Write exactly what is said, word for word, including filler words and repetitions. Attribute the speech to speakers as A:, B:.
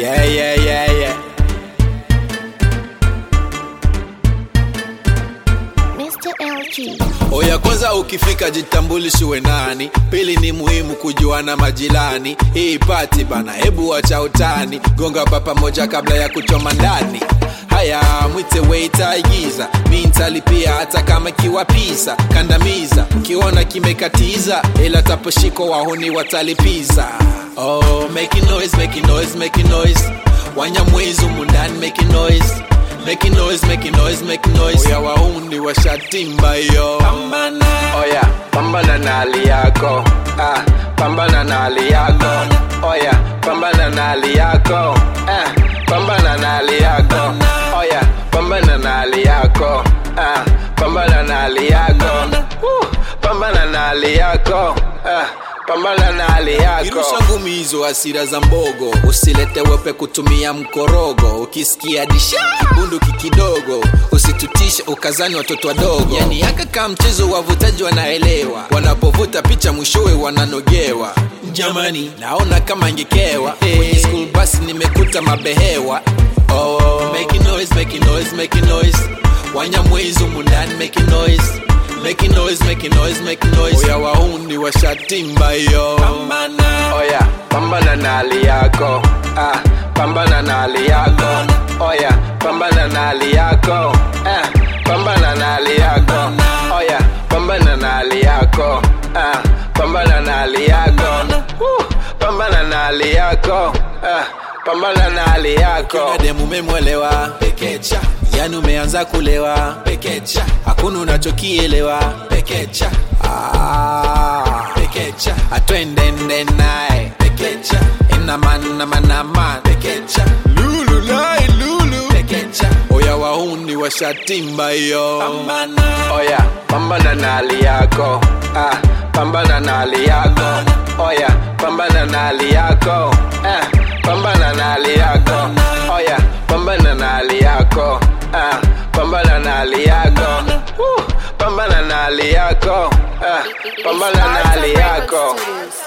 A: Yeah, yeah, yeah, yeah.
B: mister L G.
A: Oya kwanza ukifika jitambulishe we nani. Pili ni muhimu kujuana majirani. Hii party bana hebu acha utani. Gonga papa moja kabla ya kuchoma ndani. Haya mwite waiter igiza. Mimi nitalipia hata kama kiwa pizza. Kandamiza kiona kimekatiza. Ila taposhiko wahuni watalipiza. Oh making noise, making noise, making noise. Wanyamwezi mundani making noise. Making noise, making noise, making noise. Oya wahuni washatimba yo. Pambana. Oya pambana na hali yako. Ah, pambana na hali yako. Oya pambana na hali yako. Ah, pambana na hali yako. Oya pambana na hali yako. Ah, pambana na hali yako. Uh, pambana na hali yako. Ah, pambana na hali yako. Irusha ngumi hizo hasira za mbogo. Usilete wepe kutumia mkorogo. Ukisikia disha bundu kikidogo. Usitutishe ukazani watoto wadogo. Yani yaka kama mchezo wavutaji wanaelewa. Wanapovuta picha mwishowe wananogewa. Jamani naona kama ngekewa. Hey. Kwenye school bus nimekuta mabehewa. Oh making noise, making noise, making noise. Wanyamwezi mundani making noise. Making noise, making noise, making noise. Oya wahuni washatimba yo. Pambana. Oya pambana na hali yako. Ah, pambana na hali yako. Oya pambana na hali yako. Ah, pambana na hali yako. Oya pambana na hali yako. Ah, pambana na hali yako. Uh, pambana na hali yako. Ah, pambana na hali yako. Kila demu umemwelewa pekecha. Yani umeanza kulewa pekecha. Hakuna unachokielewa pekecha. Ah, pekecha. Atwende nde nae pekecha. Ina mana mana man pekecha. Lulu nae lulu pekecha. Oya wahuni washatimba yo. Pambana. Oya pambana na hali yako. Ah, pambana na hali yako. Oya pambana na hali yako. Ah, pambana na hali yako. Oya pambana na hali yako. Ah, pambana na hali yako. Uh, pambana na hali yako. Ah, pambana na hali yako.